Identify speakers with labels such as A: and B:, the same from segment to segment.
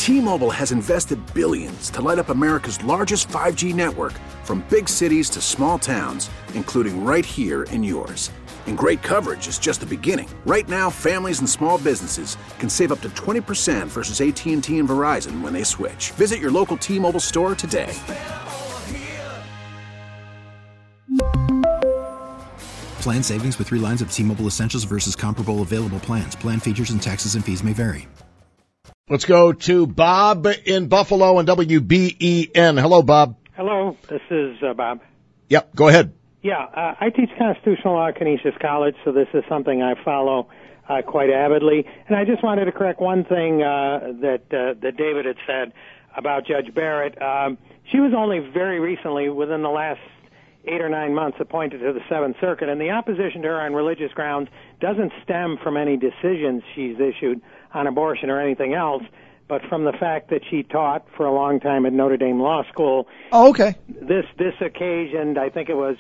A: T-Mobile has invested billions to light up America's largest 5G network, from big cities to small towns, including right here in yours. And great coverage is just the beginning. Right now, families and small businesses can save up to 20% versus AT&T and Verizon when they switch. Visit your local T-Mobile store today.
B: Plan savings with 3 lines of T-Mobile Essentials versus comparable available plans. Plan features and taxes and fees may vary.
C: Let's go to Bob in Buffalo and WBEN. Hello, Bob.
D: Hello, this is Bob.
C: Yep, go ahead.
D: Yeah, I teach constitutional law at Canisius College, so this is something I follow quite avidly. And I just wanted to correct one thing that David had said about Judge Barrett. She was only very recently, within the last 8 or 9 months, appointed to the Seventh Circuit, and the opposition to her on religious grounds doesn't stem from any decisions she's issued on abortion or anything else, but from the fact that she taught for a long time at Notre Dame Law School.
E: Oh, okay.
D: This occasioned, I think it was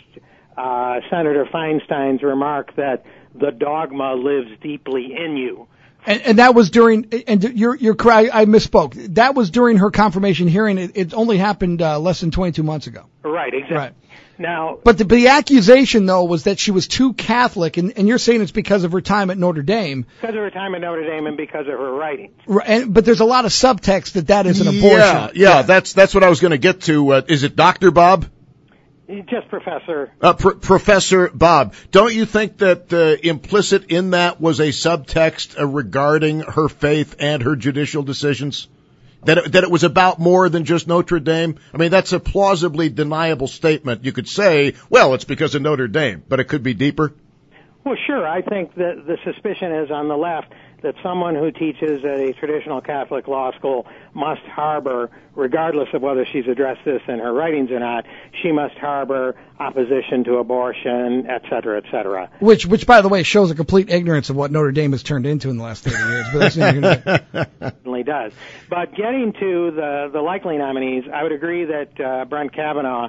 D: Senator Feinstein's remark that the dogma lives deeply in you.
E: And that was during, and you're correct, I misspoke. That was during her confirmation hearing. It only happened less than 22 months ago.
D: Right, exactly.
E: Right.
D: Now,
E: but the accusation, though, was that she was too Catholic, and you're saying it's because of her time at Notre Dame.
D: Because of her time at Notre Dame and because of her writings.
E: Right, but there's a lot of subtext that is an abortion.
C: Yeah, that's what I was going to get to. Is it Dr. Bob?
D: Just Professor.
C: Professor Bob, don't you think that implicit in that was a subtext regarding her faith and her judicial decisions? That it was about more than just Notre Dame? I mean, that's a plausibly deniable statement. You could say, well, it's because of Notre Dame, but it could be deeper.
D: Well, sure. I think that the suspicion is on the left that someone who teaches at a traditional Catholic law school must harbor, regardless of whether she's addressed this in her writings or not, she must harbor opposition to abortion, et cetera, et cetera.
E: Which, by the way, shows a complete ignorance of what Notre Dame has turned into in the last 30 years. But that's
D: certainly does. But getting to the likely nominees, I would agree that Brent Kavanaugh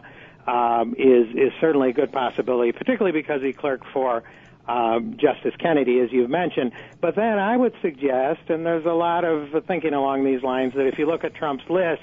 D: is certainly a good possibility, particularly because he clerked for Justice Kennedy, as you've mentioned. But then I would suggest, and there's a lot of thinking along these lines, that if you look at Trump's list,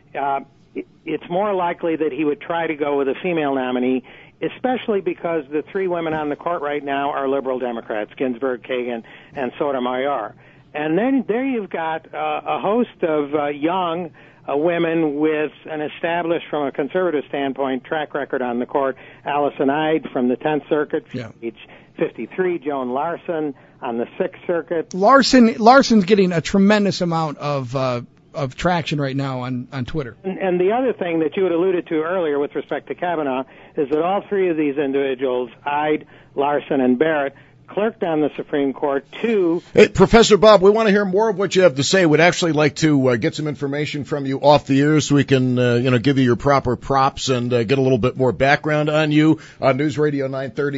D: it's more likely that he would try to go with a female nominee, especially because the 3 women on the court right now are liberal Democrats, Ginsburg, Kagan, and Sotomayor. And then there you've got a host of young women with an established, from a conservative standpoint, track record on the court. Allison Ide from the 10th Circuit, age 53, Joan Larson on the 6th Circuit.
E: Larson's getting a tremendous amount of traction right now on Twitter.
D: And the other thing that you had alluded to earlier with respect to Kavanaugh is that all 3 of these individuals, Ide, Larson, and Barrett, clerked on the Supreme Court too.
C: Hey, Professor Bob, we want to hear more of what you have to say. We'd actually like to get some information from you off the air so we can, give you your proper props and get a little bit more background on you on News Radio 930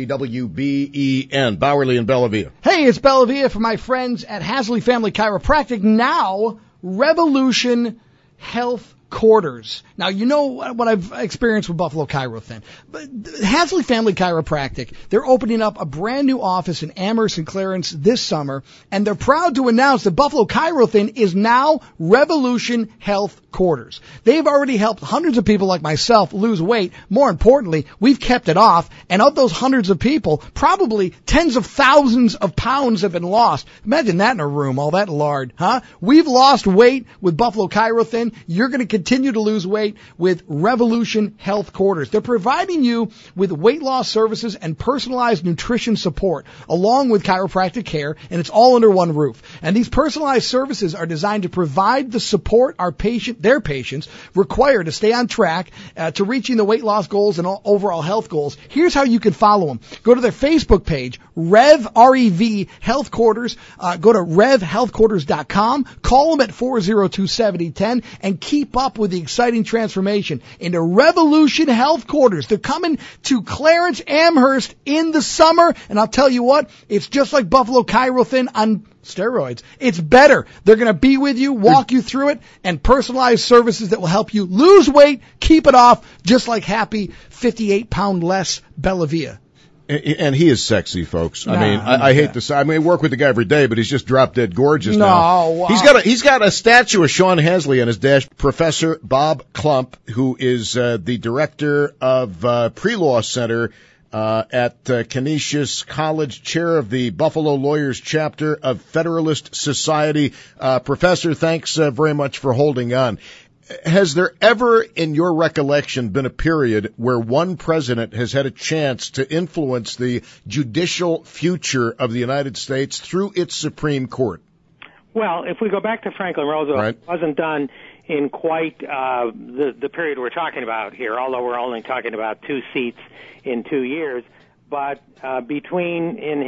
C: WBEN. Bowerly and Bellavia.
E: Hey, it's Bellavia for my friends at Hasley Family Chiropractic, now Revolution Health Quarters. Now, you know what I've experienced with Buffalo Chirothin. But Hasley Family Chiropractic, they're opening up a brand new office in Amherst and Clarence this summer, and they're proud to announce that Buffalo Chirothin is now Revolution Health Quarters. They've already helped hundreds of people like myself lose weight. More importantly, we've kept it off, and of those hundreds of people, probably tens of thousands of pounds have been lost. Imagine that in a room, all that lard, huh? We've lost weight with Buffalo Chirothin. You're going to continue to lose weight with Revolution Health Quarters. They're providing you with weight loss services and personalized nutrition support, along with chiropractic care, and it's all under one roof. And these personalized services are designed to provide the support their patients require to stay on track to reaching the weight loss goals and overall health goals. Here's how you can follow them. Go to their Facebook page, REV Health Quarters. Go to RevHealthQuarters.com. Call them at 402-7010 and keep up with the exciting transformation into Revolution Health Quarters. They're coming to Clarence Amherst in the summer, and I'll tell you what, it's just like Buffalo Chirothin on steroids. It's better. They're going to be with you, walk you through it, and personalized services that will help you lose weight, keep it off, just like happy 58-pound less Bellavia.
C: And he is sexy, folks.
E: Nah,
C: I hate to say. I work with the guy every day, but he's just drop dead gorgeous now.
E: Wow.
C: He's got a statue of Sean Hasley on his dash. Professor Bob Klump, who is the director of Pre-Law Center at Canisius College, chair of the Buffalo Lawyers Chapter of Federalist Society. Professor, thanks very much for holding on. Has there ever, in your recollection, been a period where one president has had a chance to influence the judicial future of the United States through its Supreme Court?
D: Well, if we go back to Franklin Roosevelt,
C: right.
D: It wasn't done in quite the period we're talking about here, although we're only talking about 2 seats in 2 years. But between in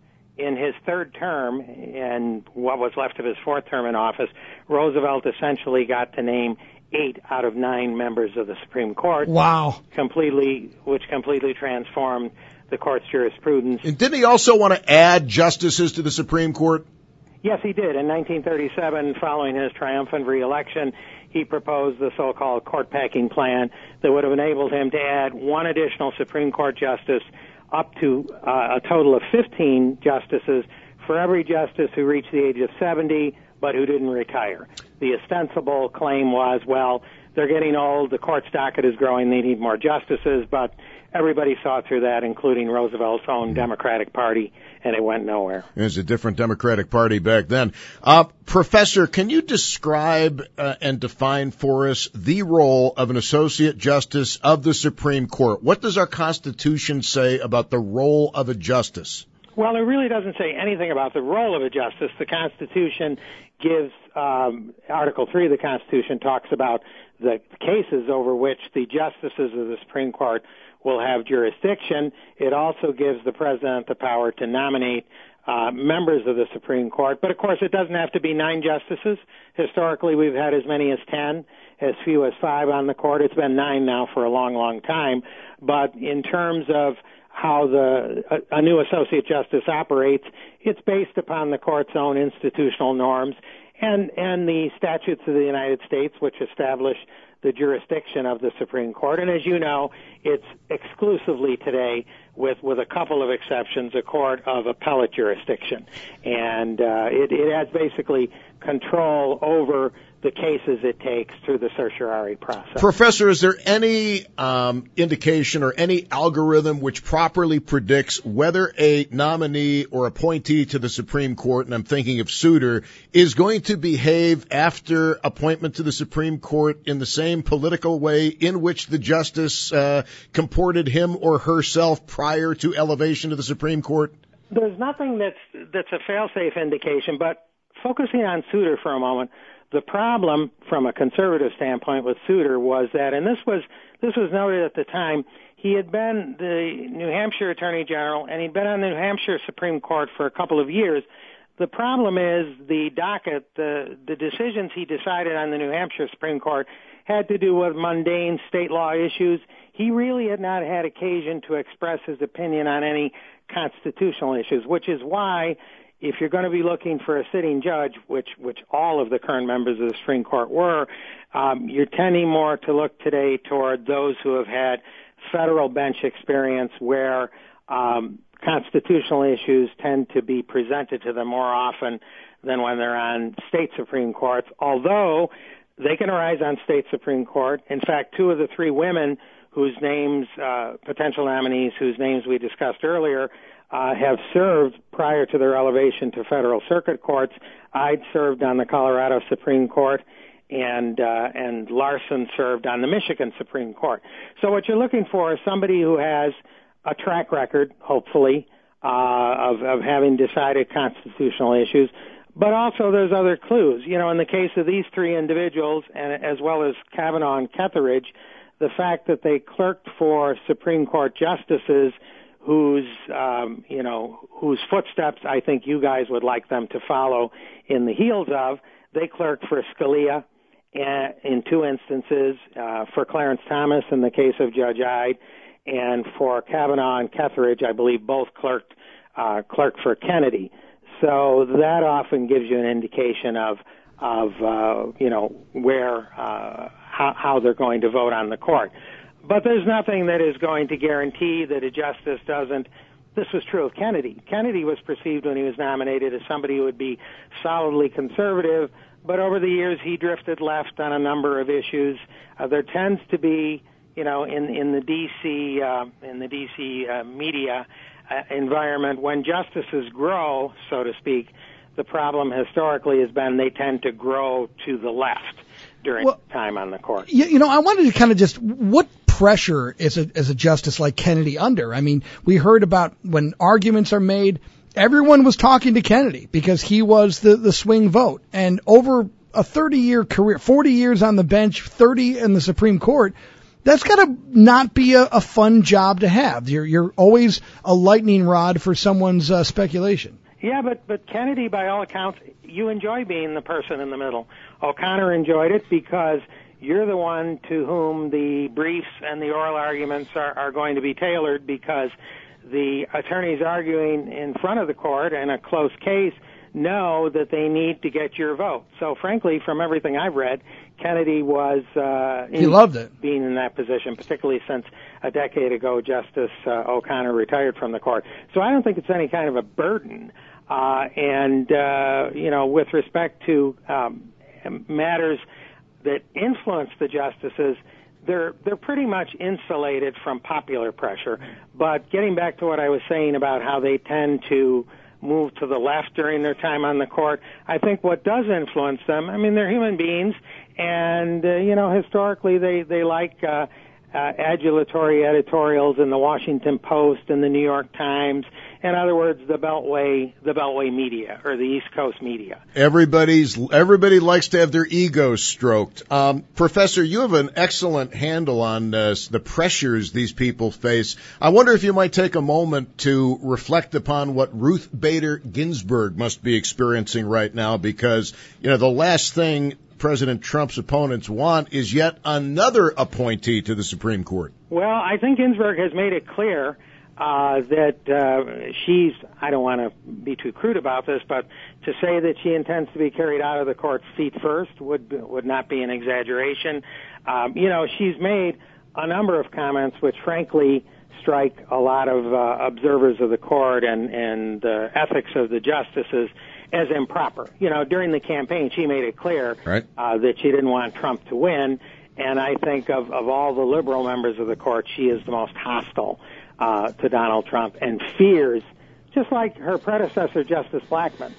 D: his third term and what was left of his fourth term in office, Roosevelt essentially got to name 8 out of 9 members of the Supreme Court.
E: Wow.
D: Which completely transformed the court's jurisprudence.
C: And didn't he also want to add justices to the Supreme Court?
D: Yes, he did. In 1937, following his triumphant reelection, he proposed the so-called court packing plan that would have enabled him to add 1 additional Supreme Court justice up to a total of 15 justices for every justice who reached the age of 70 but who didn't retire. The ostensible claim was, well, they're getting old, the court's docket is growing, they need more justices, but everybody saw through that, including Roosevelt's own Democratic Party, and it went nowhere.
C: There's a different Democratic Party back then. Professor, can you describe and define for us the role of an Associate Justice of the Supreme Court? What does our Constitution say about the role of a justice?
D: Well, it really doesn't say anything about the role of a justice. The Constitution gives, Article 3 of the Constitution talks about the cases over which the justices of the Supreme Court will have jurisdiction. It also gives the president the power to nominate members of the Supreme Court. But, of course, it doesn't have to be 9 justices. Historically, we've had as many as 10, as few as 5 on the court. It's been 9 now for a long, long time. But in terms of how a new associate justice operates, it's based upon the court's own institutional norms and the statutes of the United States, which establish the jurisdiction of the Supreme Court. And as you know, it's exclusively today, with a couple of exceptions, a court of appellate jurisdiction. And it has basically control over the cases it takes through the certiorari process.
C: Professor, is there any indication or any algorithm which properly predicts whether a nominee or appointee to the Supreme Court, and I'm thinking of Souter, is going to behave after appointment to the Supreme Court in the same political way in which the justice comported him or herself prior to elevation to the Supreme Court?
D: There's nothing that's a fail-safe indication, but focusing on Souter for a moment, the problem from a conservative standpoint with Souter was that, and this was noted at the time, he had been the New Hampshire Attorney General and he'd been on the New Hampshire Supreme Court for a couple of years. The problem is the docket, the decisions he decided on the New Hampshire Supreme Court had to do with mundane state law issues. He really had not had occasion to express his opinion on any constitutional issues, which is why, if you're going to be looking for a sitting judge, which all of the current members of the Supreme Court were, you're tending more to look today toward those who have had federal bench experience where constitutional issues tend to be presented to them more often than when they're on state Supreme Courts, although they can arise on state Supreme Court. In fact, 2 of the 3 women whose names, potential nominees whose names we discussed earlier, have served prior to their elevation to federal circuit courts. I'd served on the Colorado Supreme Court, and Larson served on the Michigan Supreme Court. So what you're looking for is somebody who has a track record, hopefully, of having decided constitutional issues. But also there's other clues. You know, in the case of these 3 individuals, and as well as Kavanaugh and Ketheridge, the fact that they clerked for Supreme Court justices whose footsteps I think you guys would like them to follow in the heels of. They clerked for Scalia in 2 instances, for Clarence Thomas in the case of Judge Ide, and for Kavanaugh and Ketheridge, I believe both clerked for Kennedy. So that often gives you an indication of where how they're going to vote on the court. But there's nothing that is going to guarantee that a justice doesn't this was true of Kennedy. Kennedy was perceived when he was nominated as somebody who would be solidly conservative, but over the years he drifted left on a number of issues. There tends to be, in the DC media environment, when justices grow, so to speak, the problem historically has been they tend to grow to the left during time on the court.
E: I wanted to kind of just, what pressure is a justice like Kennedy under? I mean, we heard about when arguments are made, everyone was talking to Kennedy because he was the swing vote. And over a 30-year career, 40 years on the bench, 30 in the Supreme Court, that's got to not be a fun job to have. You're always a lightning rod for someone's speculation.
D: Yeah, but Kennedy, by all accounts, you enjoy being the person in the middle. O'Connor enjoyed it because you're the one to whom the briefs and the oral arguments are going to be tailored, because the attorneys arguing in front of the court in a close case know that they need to get your vote. So, frankly, from everything I've read, Kennedy was
E: he loved it,
D: being in that position, particularly since a decade ago Justice O'Connor retired from the court. So I don't think it's any kind of a burden. With respect to matters that influence the justices, they're pretty much insulated from popular pressure. But getting back to what I was saying about how they tend to move to the left during their time on the court, I think what does influence them, I mean, they're human beings, and, historically they like adulatory editorials in the Washington Post and the New York Times. In other words, the Beltway media, or the East Coast media.
C: Everybody likes to have their egos stroked. Professor, you have an excellent handle on the pressures these people face. I wonder if you might take a moment to reflect upon what Ruth Bader Ginsburg must be experiencing right now, because, the last thing President Trump's opponents want is yet another appointee to the Supreme Court.
D: Well, I think Ginsburg has made it clear that she's, I don't want to be too crude about this, but to say that she intends to be carried out of the court feet first would not be an exaggeration. She's made a number of comments which, frankly, strike a lot of observers of the court and ethics of the justices as improper. During the campaign, she made it clear that she didn't want Trump to win, and I think of all the liberal members of the court, she is the most hostile to Donald Trump, and fears, just like her predecessor, Justice Blackmun,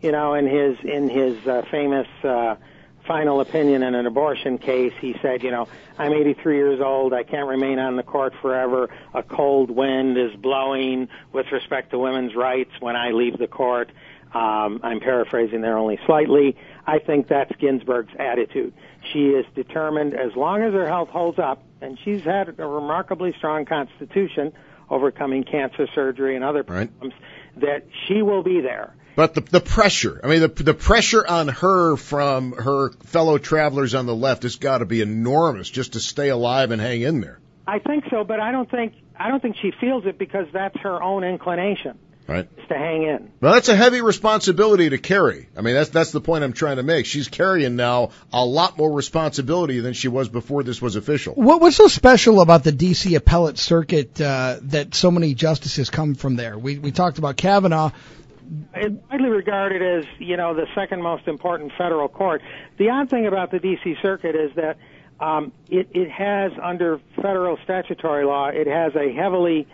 D: in his famous final opinion in an abortion case, he said, I'm 83 years old, I can't remain on the court forever, a cold wind is blowing with respect to women's rights when I leave the court. I'm paraphrasing there only slightly. I think that's Ginsburg's attitude. She is determined, as long as her health holds up, and she's had a remarkably strong constitution, overcoming cancer surgery and other problems, that she will be there.
C: But the pressure, the pressure on her from her fellow travelers on the left has got to be enormous just to stay alive and hang in there.
D: I think so, but I don't think she feels it, because that's her own inclination.
C: Right.
D: To hang in.
C: Well, that's a heavy responsibility to carry. That's the point I'm trying to make. She's carrying now a lot more responsibility than she was before this was official.
E: What's so special about the D.C. appellate circuit that so many justices come from there? We talked about Kavanaugh.
D: It's widely regarded as, the second most important federal court. The odd thing about the D.C. circuit is that it has, under federal statutory law, it has a heavily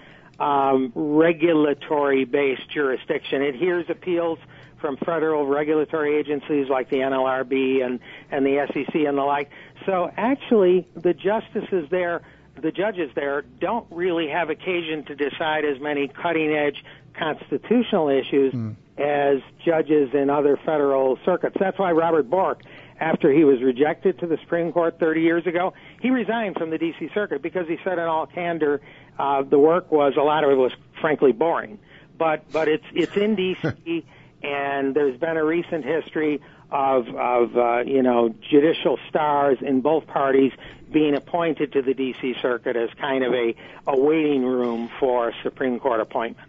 D: regulatory-based jurisdiction. It hears appeals from federal regulatory agencies like the NLRB and the SEC and the like. So actually, the judges there don't really have occasion to decide as many cutting-edge constitutional issues as judges in other federal circuits. That's why Robert Bork, after he was rejected to the Supreme Court 30 years ago, he resigned from the D.C. Circuit because he said in all candor the work was, a lot of it was frankly boring. But it's in D.C., and there's been a recent history of judicial stars in both parties being appointed to the D.C. Circuit as kind of a waiting room for Supreme Court appointment.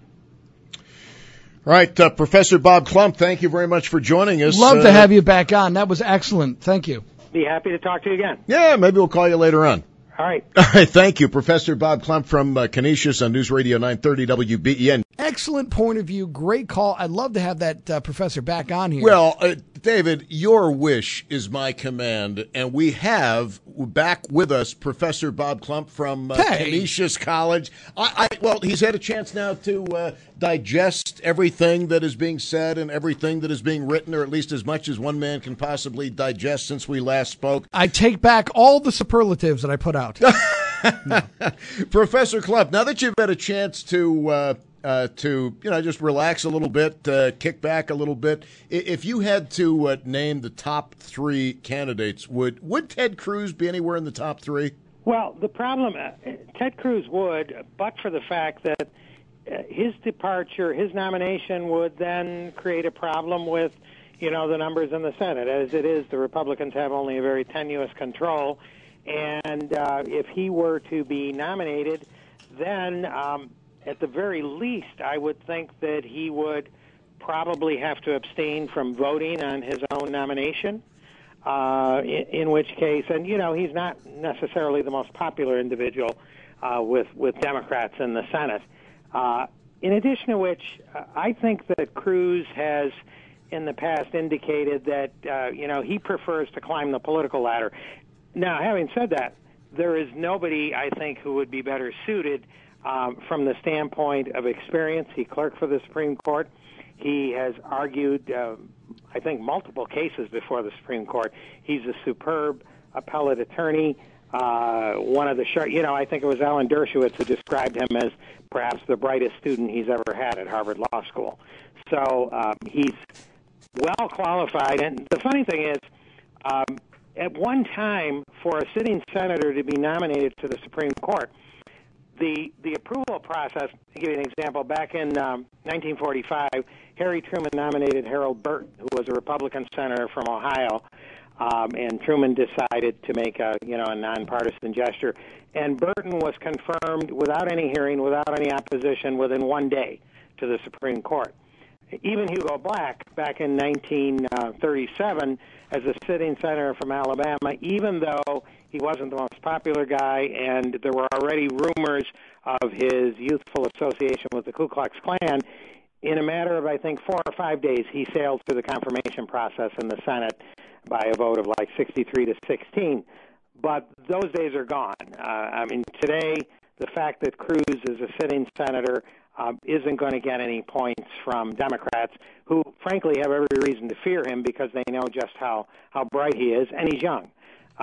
C: All right, Professor Bob Klump, thank you very much for joining us.
E: Love to have you back on. That was excellent. Thank you.
D: Be happy to talk to you again.
C: Yeah, maybe we'll call you later on.
D: All right.
C: All right, thank you. Professor Bob Klump from Canisius on News Radio 930 WBEN.
E: Excellent point of view. Great call. I'd love to have that professor back on here.
C: Well, David, your wish is my command, and we have back with us Professor Bob Klump from Canisius College. Well, he's had a chance now to digest everything that is being said and everything that is being written, or at least as much as one man can possibly digest since we last spoke.
E: I take back all the superlatives that I put out.
C: No. Professor Klump, now that you've had a chance to just relax a little bit, kick back a little bit, if you had to name the top three candidates, would Ted Cruz be anywhere in the top three?
D: Well, the problem, Ted Cruz would, but for the fact that his departure, his nomination would then create a problem with, the numbers in the Senate. As it is, the Republicans have only a very tenuous control, and if he were to be nominated, then at the very least, I would think that he would probably have to abstain from voting on his own nomination, in which case, and, he's not necessarily the most popular individual with Democrats in the Senate. In addition to which, I think that Cruz has in the past indicated that, he prefers to climb the political ladder. Now, having said that, there is nobody, I think, who would be better suited from the standpoint of experience. He clerked for the Supreme Court. He has argued, I think, multiple cases before the Supreme Court. He's a superb appellate attorney. One of the I think it was Alan Dershowitz who described him as perhaps the brightest student he's ever had at Harvard Law School. So he's well qualified. And the funny thing is, at one time, for a sitting senator to be nominated to the Supreme Court, the approval process, to give you an example, back in 1945, Harry Truman nominated Harold Burton, who was a Republican senator from Ohio, and Truman decided to make a nonpartisan gesture. And Burton was confirmed without any hearing, without any opposition, within one day to the Supreme Court. Even Hugo Black, back in 1937, as a sitting senator from Alabama, even though he wasn't the most popular guy and there were already rumors of his youthful association with the Ku Klux Klan, in a matter of, I think, 4 or 5 days, he sailed through the confirmation process in the Senate by a vote of like 63 to 16. But those days are gone. Today, the fact that Cruz is a sitting senator isn't going to get any points from Democrats, who, frankly, have every reason to fear him because they know just how bright he is, and he's young.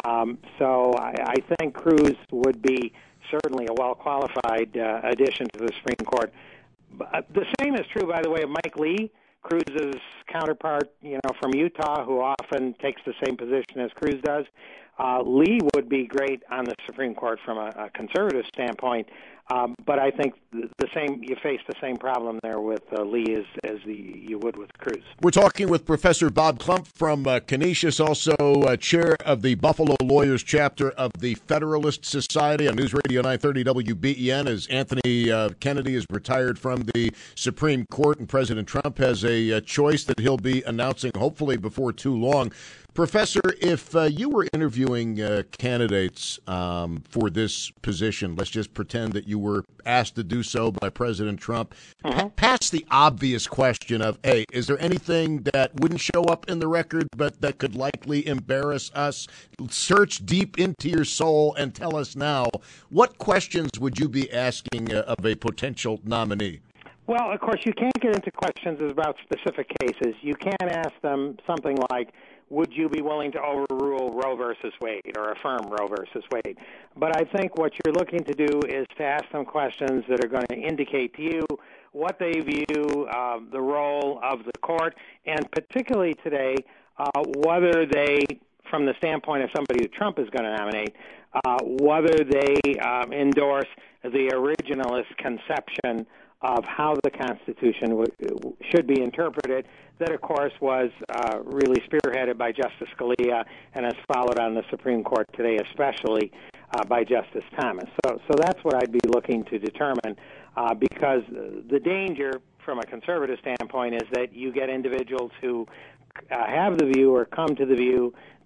D: So I think Cruz would be certainly a well-qualified addition to the Supreme Court. The same is true, by the way, of Mike Lee, Cruz's counterpart, from Utah, who often takes the same position as Cruz does. Lee would be great on the Supreme Court from a conservative standpoint, but I think you face the same problem there with Lee as you would with Cruz.
C: We're talking with Professor Bob Klump from Canisius, also chair of the Buffalo Lawyers chapter of the Federalist Society on News Radio 930 WBEN, as Anthony Kennedy is retired from the Supreme Court and President Trump has a choice that he'll be announcing hopefully before too long. Professor, if you were interviewing candidates for this position, let's just pretend that you were asked to do so by President Trump, past the obvious question of, hey, is there anything that wouldn't show up in the record but that could likely embarrass us? Search deep into your soul and tell us now, what questions would you be asking of a potential nominee?
D: Well, of course, you can't get into questions about specific cases. You can't ask them something like, would you be willing to overrule Roe versus Wade or affirm Roe versus Wade? But I think what you're looking to do is to ask them questions that are going to indicate to you what they view the role of the court, and particularly today, whether they, from the standpoint of somebody who Trump is going to nominate, whether they endorse the originalist conception of how the Constitution should be interpreted, that, of course, was really spearheaded by Justice Scalia and is followed on the Supreme Court today, especially by Justice Thomas. So that's what I'd be looking to determine, because the danger from a conservative standpoint is that you get individuals who have the view or come to the view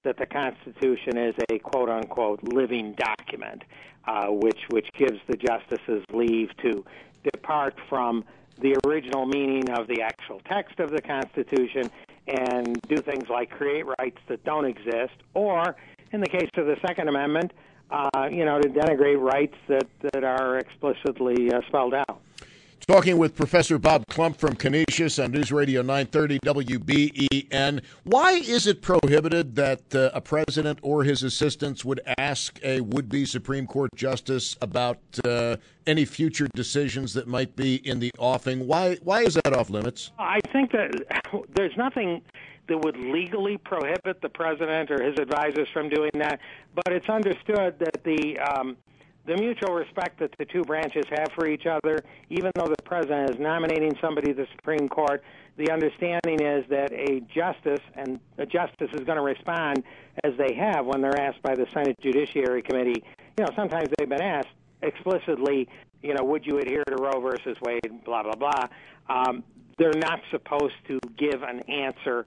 D: that the Constitution is a quote-unquote living document, which gives the justices leave to depart from the original meaning of the actual text of the Constitution and do things like create rights that don't exist, or, in the case of the Second Amendment, to denigrate rights that are explicitly spelled out.
C: Talking with Professor Bob Klump from Canisius on News Radio 930 WBEN. Why is it prohibited that a president or his assistants would ask a would-be Supreme Court justice about any future decisions that might be in the offing? Why is that off limits?
D: I think that there's nothing that would legally prohibit the president or his advisors from doing that, but it's understood that the mutual respect that the two branches have for each other, even though the president is nominating somebody to the Supreme Court, the understanding is that a justice is going to respond as they have when they're asked by the Senate Judiciary Committee. Sometimes they've been asked explicitly, would you adhere to Roe versus Wade, blah, blah, blah. They're not supposed to give an answer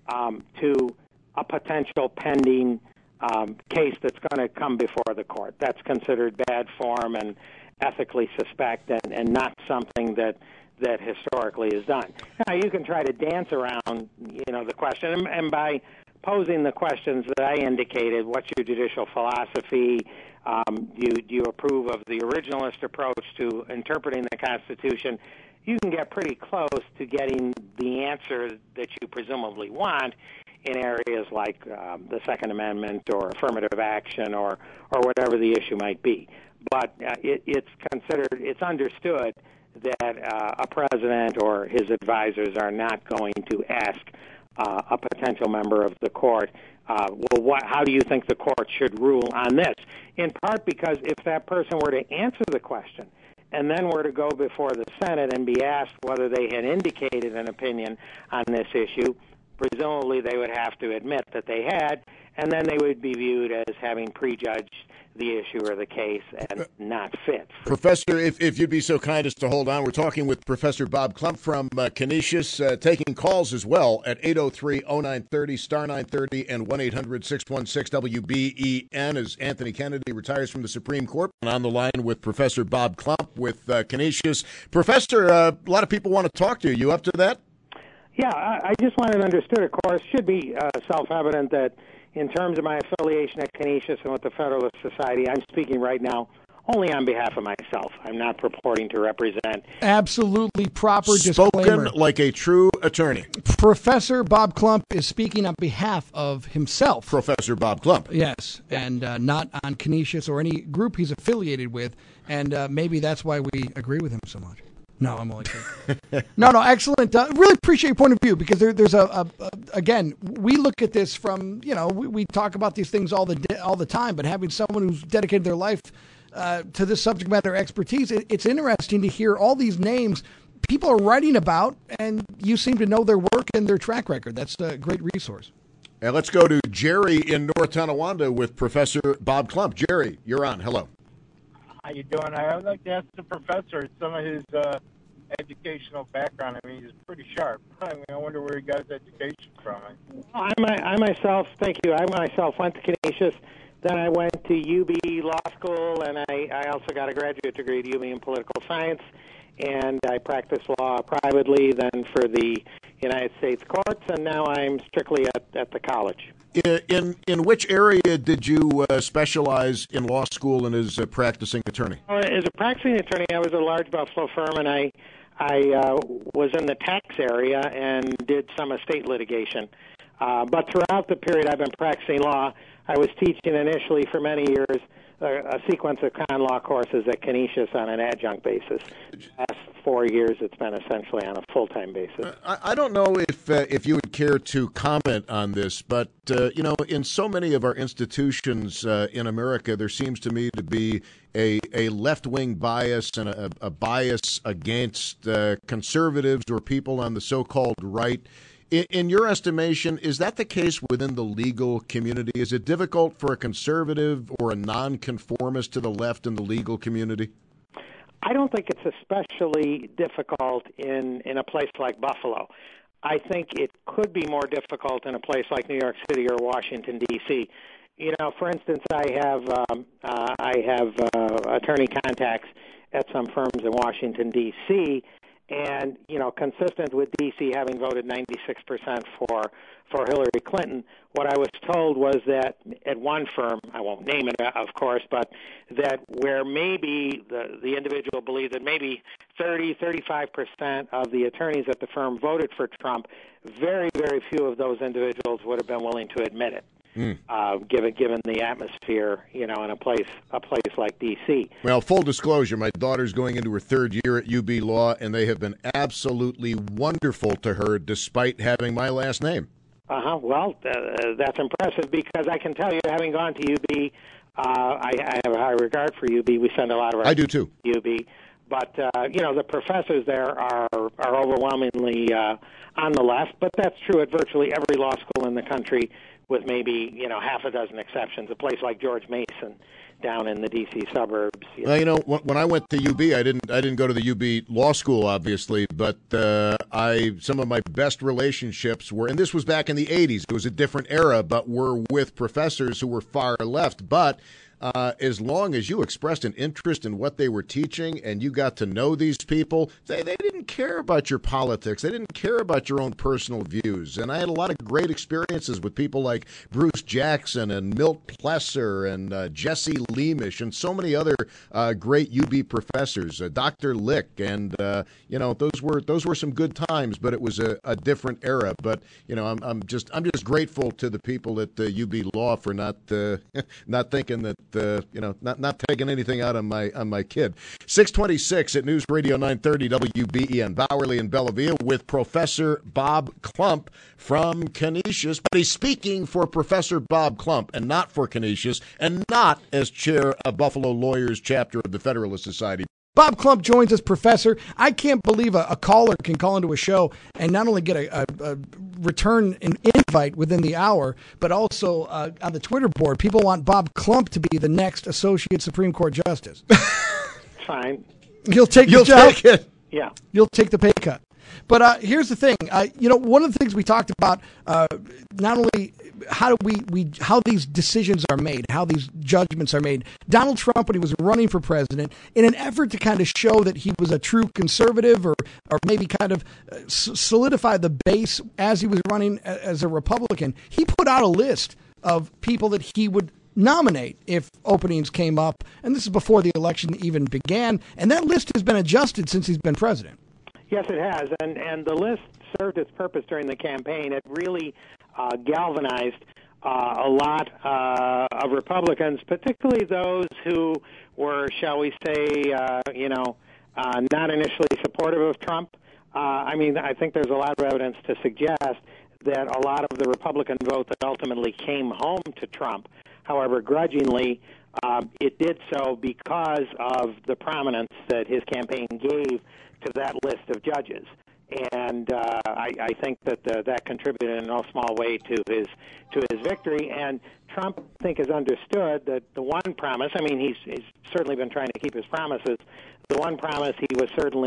D: to a potential pending case that's going to come before the court. That's considered bad form and ethically suspect and not something that historically is done. Now, you can try to dance around, the question, and by posing the questions that I indicated, what's your judicial philosophy? Do you approve of the originalist approach to interpreting the Constitution? You can get pretty close to getting the answer that you presumably want in areas like the Second Amendment or affirmative action or whatever the issue might be. But it's understood that a president or his advisors are not going to ask a potential member of the court, how do you think the court should rule on this? In part because if that person were to answer the question and then were to go before the Senate and be asked whether they had indicated an opinion on this issue, presumably they would have to admit that they had, and then they would be viewed as having prejudged the issue or the case and not fit.
C: Professor, if you'd be so kind as to hold on, we're talking with Professor Bob Klump from Canisius, taking calls as well at 803-0930, star 930, and 1-800-616-WBEN as Anthony Kennedy retires from the Supreme Court. And on the line with Professor Bob Klump with Canisius. Professor, a lot of people want to talk to you. You up to that?
D: Yeah, I just want it understood, of course, should be self-evident that in terms of my affiliation at Canisius and with the Federalist Society, I'm speaking right now only on behalf of myself. I'm not purporting to represent.
E: Absolutely proper
C: disclaimer. Spoken like a true attorney.
E: Professor Bob Klump is speaking on behalf of himself.
C: Professor Bob Klump.
E: Yes, and not on Canisius or any group he's affiliated with, and maybe that's why we agree with him so much. No, I'm only kidding. No, excellent. Really appreciate your point of view because there's again, we look at this from, we talk about these things all the time, but having someone who's dedicated their life to this subject matter expertise, it's interesting to hear all these names people are writing about, and you seem to know their work and their track record. That's a great resource.
C: And let's go to Jerry in North Tonawanda with Professor Bob Klump. Jerry, you're on. Hello.
F: How you doing? I would like to ask the professor some of his educational background. I mean, he's pretty sharp. I wonder where he got his education from.
D: I myself, thank you. I myself went to Canisius. Then I went to UB Law School, and I also got a graduate degree at UB in political science. And I practiced law privately, then for the United States courts, and now I'm strictly at the college.
C: In which area did you specialize in law school and as a practicing attorney?
D: As a practicing attorney, I was at a large Buffalo firm, and I was in the tax area and did some estate litigation. But throughout the period I've been practicing law, I was teaching initially for many years a sequence of con law courses at Canisius on an adjunct basis. The last 4 years, it's been essentially on a full-time basis.
C: I don't know if you would care to comment on this, but, in so many of our institutions in America, there seems to me to be a left-wing bias and a bias against conservatives or people on the so-called right. In your estimation, is that the case within the legal community? Is it difficult for a conservative or a nonconformist to the left in the legal community?
D: I don't think it's especially difficult in a place like Buffalo. I think it could be more difficult in a place like New York City or Washington, D.C. For instance, I have attorney contacts at some firms in Washington, D.C., and, consistent with D.C. having voted 96% for Hillary Clinton, what I was told was that at one firm, I won't name it, of course, but that where maybe the individual believed that maybe 35% of the attorneys at the firm voted for Trump, very, very few of those individuals would have been willing to admit it. Given the atmosphere, in a place like D.C.
C: Well, full disclosure, my daughter's going into her third year at UB Law, and they have been absolutely wonderful to her despite having my last name.
D: Well, that's impressive because I can tell you, having gone to UB, I have a high regard for UB. We send a lot of our
C: I do too.
D: UB. But, the professors there are overwhelmingly on the left, but that's true at virtually every law school in the country, with maybe, half a dozen exceptions. A place like George Mason down in the D.C. suburbs.
C: Well, when I went to UB, I didn't go to the UB Law School, obviously, but some of my best relationships were, and this was back in the 80s, it was a different era, but were with professors who were far left, but as long as you expressed an interest in what they were teaching and you got to know these people, they didn't care about your politics. They didn't care about your own personal views. And I had a lot of great experiences with people like Bruce Jackson and Milt Plesser and Jesse Leamish and so many other great UB professors, Dr. Lick. And, those were some good times, but it was a different era. But, I'm just grateful to the people at UB Law for not thinking that, not taking anything out on my kid. 626 at News Radio 930 WBEN, Bowerly and Bellavia, with Professor Bob Klump from Canisius. But he's speaking for Professor Bob Klump and not for Canisius, and not as chair of Buffalo Lawyers chapter of the Federalist Society.
E: Bob Klump joins us, Professor. I can't believe a caller can call into a show and not only get a return an invite within the hour, but also on the Twitter board, people want Bob Klump to be the next Associate Supreme Court Justice.
D: Fine.
E: You'll take the job?
C: Take it.
D: Yeah.
E: You'll take the pay cut. But here's the thing. One of the things we talked about, not only how these decisions are made, how these judgments are made. Donald Trump, when he was running for president, in an effort to kind of show that he was a true conservative or maybe kind of solidify the base as he was running as a Republican, he put out a list of people that he would nominate if openings came up. And this is before the election even began. And that list has been adjusted since he's been president.
D: Yes, it has, and the list served its purpose during the campaign. It really galvanized a lot of Republicans, particularly those who were, shall we say, not initially supportive of Trump. I think there's a lot of evidence to suggest that a lot of the Republican vote that ultimately came home to Trump, however grudgingly, it did so because of the prominence that his campaign gave to that list of judges, and I think that contributed in no small way to his victory. And Trump, I think, has understood that the one promise. He's certainly been trying to keep his promises. The one promise he was certainly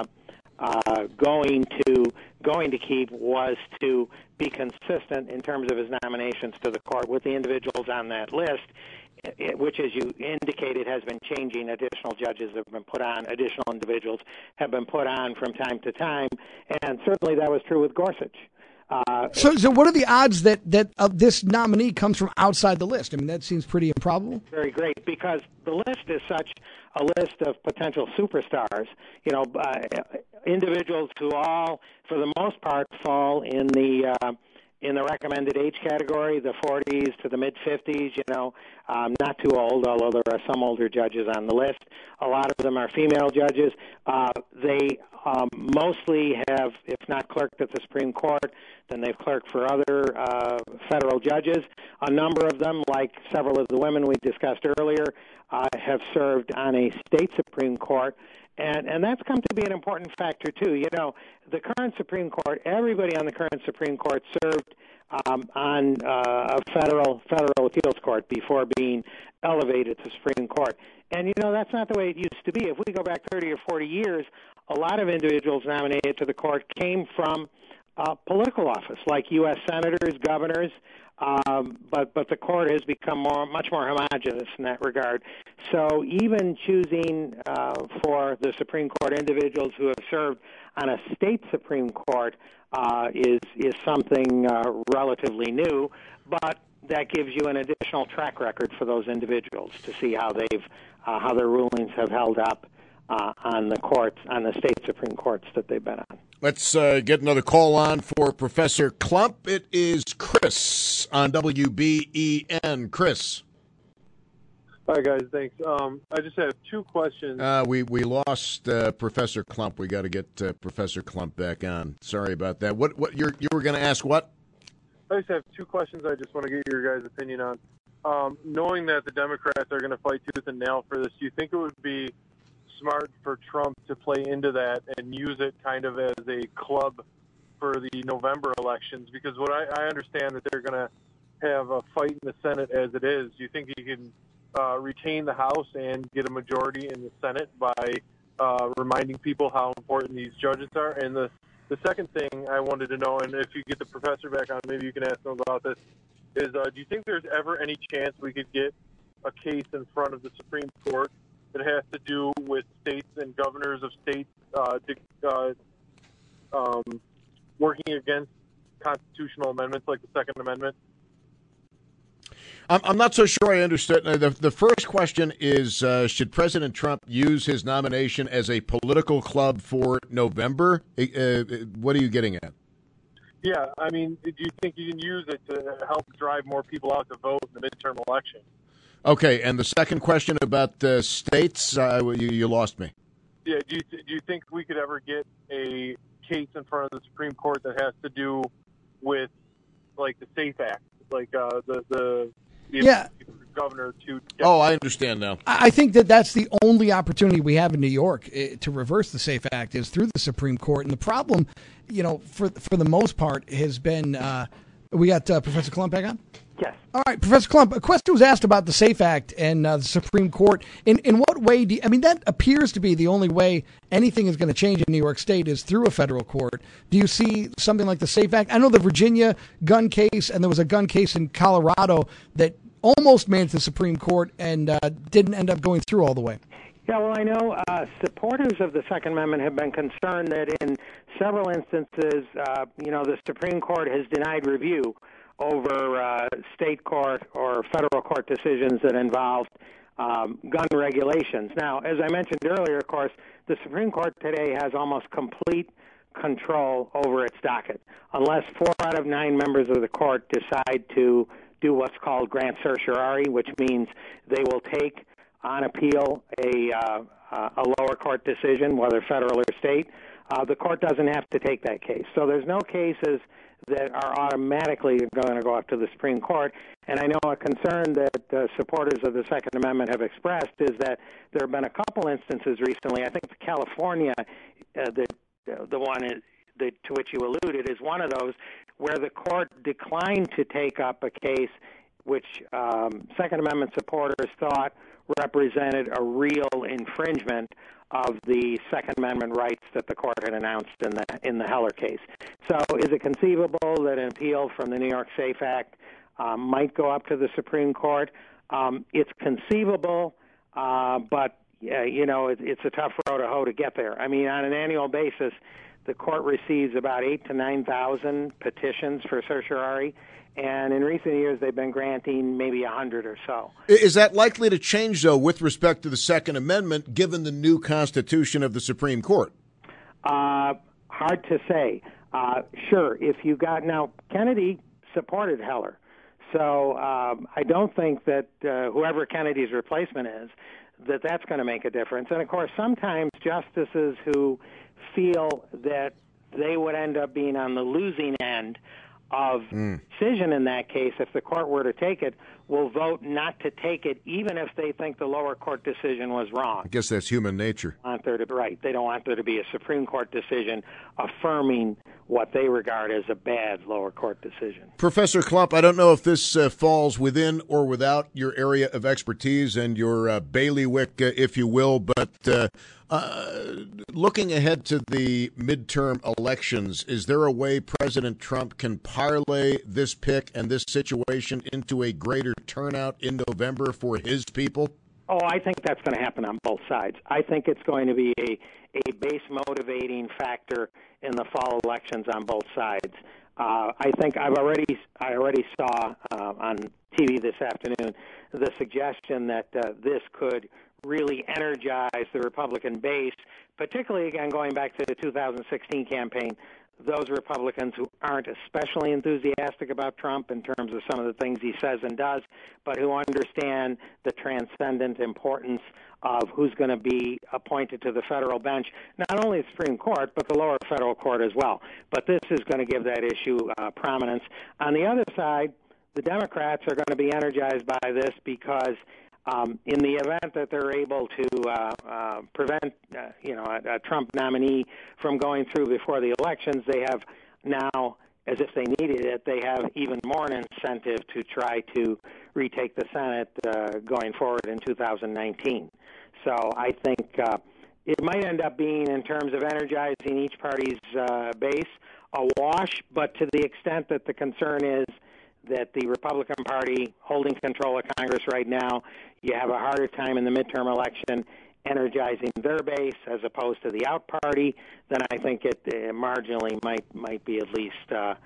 D: going to keep was to be consistent in terms of his nominations to the court with the individuals on that list, which, as you indicated, has been changing. Additional judges have been put on, additional individuals have been put on from time to time, and certainly that was true with Gorsuch.
E: So what are the odds that this nominee comes from outside the list? That seems pretty improbable.
D: Very great, because the list is such a list of potential superstars, individuals who all, for the most part, fall in the recommended age category, the 40s to the mid-50s, not too old, although there are some older judges on the list. A lot of them are female judges. They mostly have, if not clerked at the Supreme Court, then they've clerked for other federal judges. A number of them, like several of the women we discussed earlier, have served on a state Supreme Court. And that's come to be an important factor, too. The current Supreme Court, everybody on the current Supreme Court served on a federal appeals court before being elevated to Supreme Court. And, that's not the way it used to be. If we go back 30 or 40 years, a lot of individuals nominated to the court came from political office, like U.S. senators, governors. But the court has become much more homogenous in that regard. So even choosing for the Supreme Court individuals who have served on a state Supreme Court is something relatively new, but that gives you an additional track record for those individuals to see how how their rulings have held up on the state Supreme Courts that they've been on.
C: Let's get another call on for Professor Klump. It is Chris on WBEN. Chris.
G: Hi, guys. Thanks. I just have two questions.
C: We lost Professor Klump. We got to get Professor Klump back on. Sorry about that. What you were going to ask? What?
G: I just have two questions. I just want to get your guys' opinion on. Knowing that the Democrats are going to fight tooth and nail for this, do you think it would be smart for Trump to play into that and use it kind of as a club for the November elections? Because what I understand that they're going to have a fight in the Senate as it is. Do you think he can retain the House and get a majority in the Senate by reminding people how important these judges are? And the second thing I wanted to know, and if you get the professor back on, maybe you can ask him about this, is do you think there's ever any chance we could get a case in front of the Supreme Court that has to do with states and governors of states working against constitutional amendments like the Second Amendment?
C: I'm not so sure I understood. The first question is, should President Trump use his nomination as a political club for November? What are you getting at?
G: Yeah, I mean, do you think you can use it to help drive more people out to vote in the midterm election?
C: Okay, and the second question about the states, you lost me.
G: Yeah, do you think we could ever get a case in front of the Supreme Court that has to do with, like, the SAFE Act, like the governor to...
C: Oh, I understand now.
E: I think that's the only opportunity we have in New York to reverse the SAFE Act is through the Supreme Court. And the problem, for the most part, has been... we got Professor Klump back on?
D: Yes.
E: All right, Professor Klump, a question was asked about the SAFE Act and the Supreme Court. In what way that appears to be the only way anything is going to change in New York State is through a federal court. Do you see something like the SAFE Act? I know the Virginia gun case, and there was a gun case in Colorado that almost made it to the Supreme Court and didn't end up going through all the way.
D: Yeah, well, I know supporters of the Second Amendment have been concerned that in several instances, the Supreme Court has denied review over state court or federal court decisions that involved gun regulations. Now, as I mentioned earlier, of course, the Supreme Court today has almost complete control over its docket, unless 4 out of 9 members of the court decide to do what's called grant certiorari, which means they will take on appeal a lower court decision, whether federal or state. The court doesn't have to take that case. So there's no cases that are automatically going to go up to the Supreme Court. And I know a concern that supporters of the Second Amendment have expressed is that there have been a couple instances recently. I think California, the one to which you alluded, is one of those where the court declined to take up a case which Second Amendment supporters thought represented a real infringement of the Second Amendment rights that the court had announced in the Heller case. So is it conceivable that an appeal from the New York SAFE Act might go up to the Supreme Court? It's conceivable, but it's a tough road to hoe to get there. I mean, on an annual basis, the court receives about 8,000 to 9,000 petitions for certiorari, and in recent years they've been granting maybe 100 or so.
C: Is that likely to change, though, with respect to the Second Amendment, given the new constitution of the Supreme Court?
D: Hard to say. Sure, if you got... Now, Kennedy supported Heller, so I don't think that whoever Kennedy's replacement is, that's going to make a difference. And, of course, sometimes justices who feel that they would end up being on the losing end of decision in that case, if the court were to take it, will vote not to take it, even if they think the lower court decision was wrong.
C: I guess that's human nature.
D: They don't want there to be a Supreme Court decision affirming what they regard as a bad lower court decision.
C: Professor Klump, I don't know if this falls within or without your area of expertise and your bailiwick, if you will, but looking ahead to the midterm elections, is there a way President Trump can parlay this pick and this situation into a greater turnout in November for his people?
D: Oh, I think that's going to happen on both sides. I think it's going to be a base motivating factor in the fall elections on both sides. I think I already saw on TV this afternoon the suggestion that this could really energize the Republican base, particularly, again, going back to the 2016 campaign, those Republicans who aren't especially enthusiastic about Trump in terms of some of the things he says and does, but who understand the transcendent importance of who's going to be appointed to the federal bench, not only the Supreme Court, but the lower federal court as well. But this is going to give that issue prominence. On the other side, the Democrats are going to be energized by this because in the event that they're able to prevent, a Trump nominee from going through before the elections, they have now, as if they needed it, they have even more an incentive to try to retake the Senate going forward in 2019. So I think it might end up being, in terms of energizing each party's base, a wash, but to the extent that the concern is that the Republican Party holding control of Congress right now, you have a harder time in the midterm election energizing their base as opposed to the out party, then I think it marginally might be at least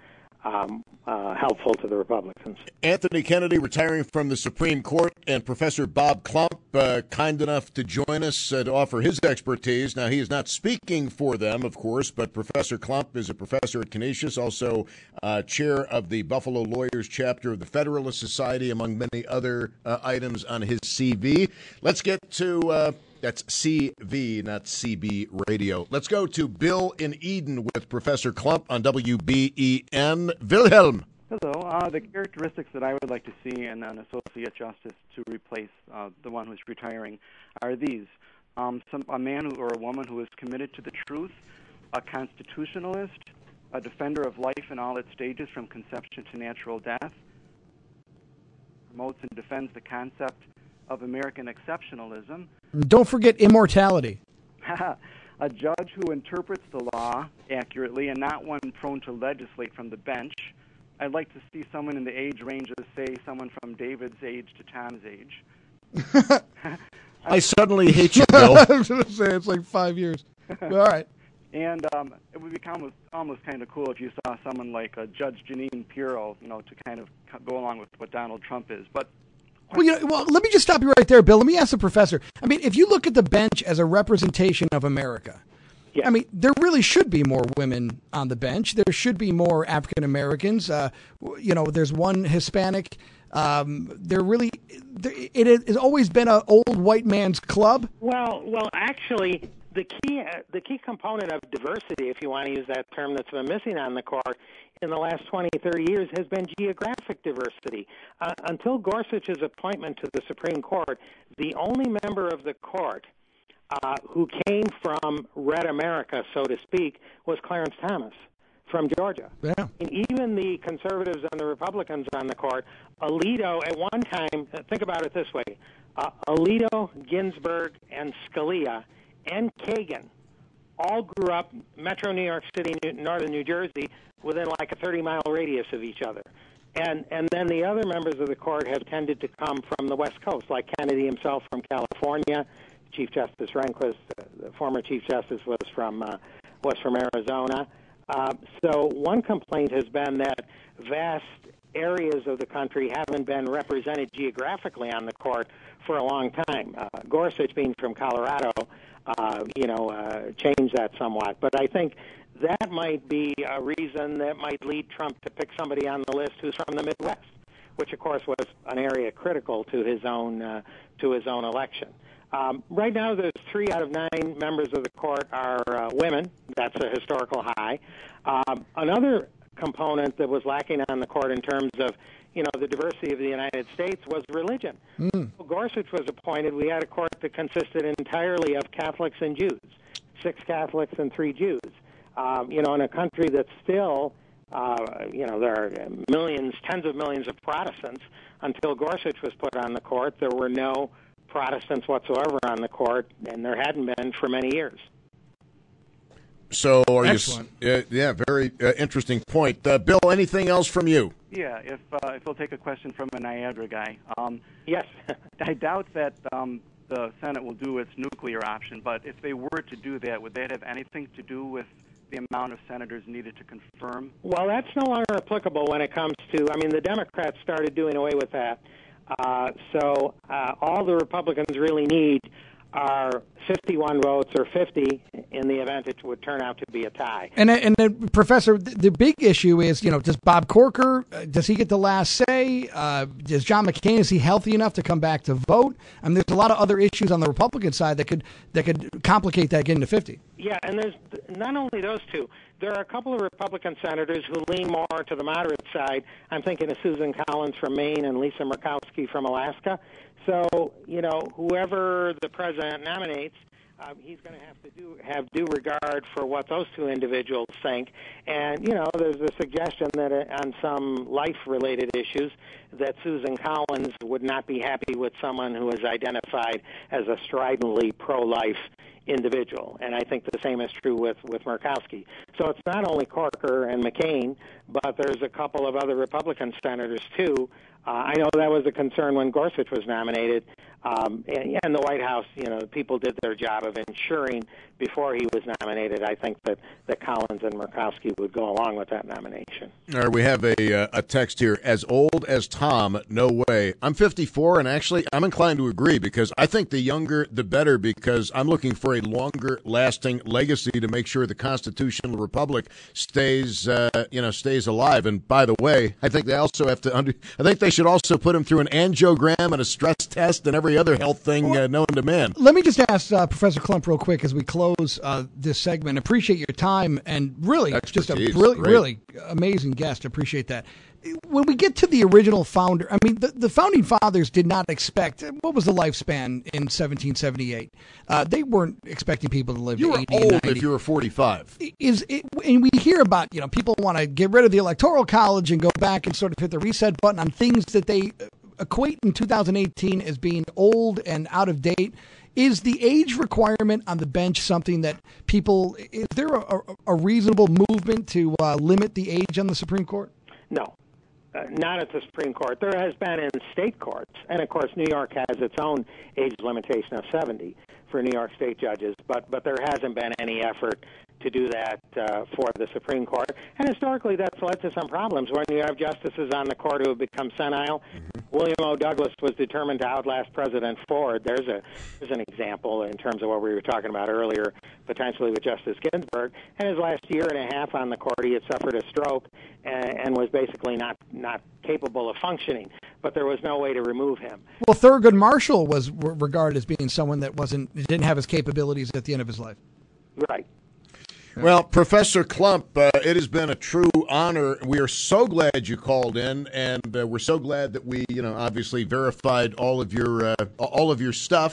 D: helpful to the Republicans.
C: Anthony Kennedy retiring from the Supreme Court, and Professor Bob Klump, kind enough to join us to offer his expertise. Now, he is not speaking for them, of course, but Professor Klump is a professor at Canisius, also chair of the Buffalo Lawyers chapter of the Federalist Society, among many other items on his CV. Let's get to... That's CV, not CB radio. Let's go to Bill in Eden with Professor Klump on WBEN. Wilhelm.
H: Hello. The characteristics that I would like to see in an associate justice to replace the one who's retiring are these. A man or a woman who is committed to the truth, a constitutionalist, a defender of life in all its stages from conception to natural death, promotes and defends the concept of American exceptionalism.
E: Don't forget immortality.
H: A judge who interprets the law accurately and not one prone to legislate from the bench. I'd like to see someone in the age range of, say, someone from David's age to Tom's age.
C: I suddenly hate you, Bill.
E: I was going to say, it's like 5 years. All right.
H: And it would become almost kind of cool if you saw someone like Judge Jeanine Pirro, to kind of go along with what Donald Trump is. But
E: Well, let me just stop you right there, Bill. Let me ask the professor. I mean, if you look at the bench as a representation of America,
D: yeah.
E: I mean, there really should be more women on the bench. There should be more African Americans. There's one Hispanic. It has always been an old white man's club.
D: Well, actually, the key component of diversity, if you want to use that term, that's been missing on the court in the last 20, 30 years has been geographic diversity. Until Gorsuch's appointment to the Supreme Court, the only member of the court who came from red America, so to speak, was Clarence Thomas from Georgia.
E: Yeah.
D: And even the conservatives and the Republicans on the court, Alito at one time, think about it this way, Alito, Ginsburg, and Scalia, and Kagan all grew up Metro New York City, northern New Jersey, within like a 30-mile radius of each other. And then the other members of the court have tended to come from the West Coast, like Kennedy himself from California, Chief Justice Rehnquist, the former Chief Justice, was from Arizona. So one complaint has been that vast areas of the country haven't been represented geographically on the court for a long time. Gorsuch, being from Colorado, changed that somewhat. But I think that might be a reason that might lead Trump to pick somebody on the list who's from the Midwest, which of course was an area critical to his own election. Right now, there's 3 out of 9 members of the court are women. That's a historical high. Another component that was lacking on the court in terms of, the diversity of the United States was religion. When Gorsuch was appointed, we had a court that consisted entirely of Catholics and Jews, 6 Catholics and 3 Jews. In a country that's still, there are millions, tens of millions of Protestants. Until Gorsuch was put on the court, there were no Protestants whatsoever on the court, and there hadn't been for many years.
C: So,
E: Excellent.
C: Very interesting point. Bill, anything else from you?
H: Yeah, if we'll take a question from a Niagara guy.
D: Yes.
H: I doubt that the Senate will do its nuclear option, but if they were to do that, would that have anything to do with the amount of senators needed to confirm?
D: Well, that's no longer applicable when it comes to, the Democrats started doing away with that. So all the Republicans really need are 51 votes or 50 in the event it would turn out to be a tie.
E: And Professor, the big issue is, does Bob Corker, does he get the last say? Does John McCain, is he healthy enough to come back to vote? There's a lot of other issues on the Republican side that could complicate that getting to 50.
D: Yeah, and there's not only those two. There are a couple of Republican senators who lean more to the moderate side. I'm thinking of Susan Collins from Maine and Lisa Murkowski from Alaska. So, whoever the president nominates, he's going to have due regard for what those two individuals think. And, there's a suggestion that on some life-related issues that Susan Collins would not be happy with someone who is identified as a stridently pro-life individual, and I think the same is true with Murkowski. So it's not only Corker and McCain, but there's a couple of other Republican senators, too. I know that was a concern when Gorsuch was nominated, and the White House, people did their job of ensuring before he was nominated, I think that Collins and Murkowski would go along with that nomination.
C: All right, we have a text here. As old as Tom, no way. I'm 54, and actually I'm inclined to agree because I think the younger the better, because I'm looking for a longer-lasting legacy to make sure the constitutional republic stays alive. And by the way, I think they also have to I think they should also put him through an angiogram and a stress test and every other health thing known to man.
E: Let me just ask Professor Klump real quick as we close this segment. Appreciate your time and really just a really amazing guest. Appreciate that. When we get to the original founder, the founding fathers did not expect, what was the lifespan in 1778? They weren't expecting people to live to 80 and 90.
C: You were old if you were 45.
E: And we hear about, people want to get rid of the Electoral College and go back and sort of hit the reset button on things that they equate in 2018 as being old and out of date. Is the age requirement on the bench something that is there a reasonable movement to limit the age on the Supreme Court?
D: No. Not at the Supreme Court. There has been in state courts, and of course New York has its own age limitation of 70 for New York state judges, but there hasn't been any effort to do that for the Supreme Court. And historically that's led to some problems when you have justices on the court who have become senile. William O. Douglas was determined to outlast President Ford. There's an example in terms of what we were talking about earlier, potentially with Justice Ginsburg. And his last year and a half on the court, he had suffered a stroke and was basically not capable of functioning. But there was no way to remove him.
E: Well, Thurgood Marshall was regarded as being someone that didn't have his capabilities at the end of his life.
D: Right.
C: Well, Professor Klump, it has been a true honor. We are so glad you called in, and we're so glad that we, obviously verified all of your stuff.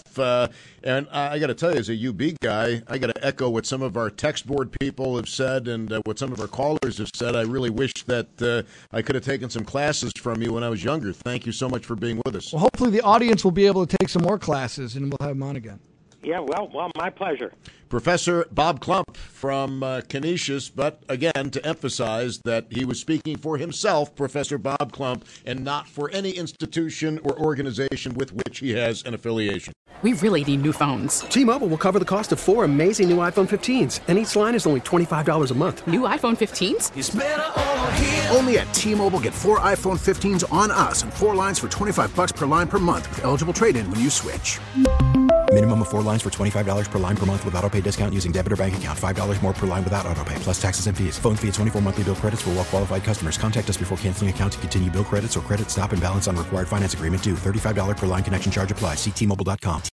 C: And I got to tell you, as a UB guy, I got to echo what some of our text board people have said and what some of our callers have said. I really wish that I could have taken some classes from you when I was younger. Thank you so much for being with us.
E: Well, hopefully the audience will be able to take some more classes, and we'll have them on again.
D: Yeah, well, my pleasure.
C: Professor Bob Klump from Canisius, but again, to emphasize that he was speaking for himself, Professor Bob Klump, and not for any institution or organization with which he has an affiliation.
I: We really need new phones.
J: T-Mobile will cover the cost of 4 amazing new iPhone 15s, and each line is only $25 a month.
I: New iPhone 15s?
A: It's better over here. Only at T-Mobile, get 4 iPhone 15s on us and 4 lines for $25 per line per month with eligible trade-in when you switch.
B: Minimum of 4 lines for $25 per line per month with autopay discount using debit or bank account. $5 more per line without autopay, plus taxes and fees. Phone fee at 24 monthly bill credits for well-qualified customers. Contact us before canceling account to continue bill credits or credit stop and balance on required finance agreement due. $35 per line connection charge applies. See T-Mobile.com.